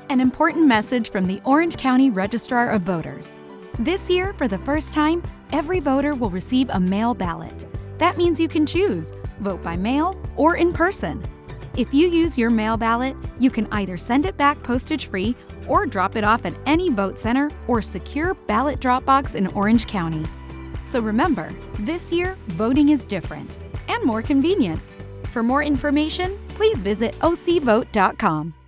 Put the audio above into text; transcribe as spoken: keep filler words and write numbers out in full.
An important message from the Orange County Registrar of Voters. This year, for the first time, every voter will receive a mail ballot. That means you can choose, vote by mail or in person. If you use your mail ballot, you can either send it back postage-free or drop it off at any vote center or secure ballot drop box in Orange County. So remember, this year, voting is different and more convenient. For more information, please visit o c vote dot com.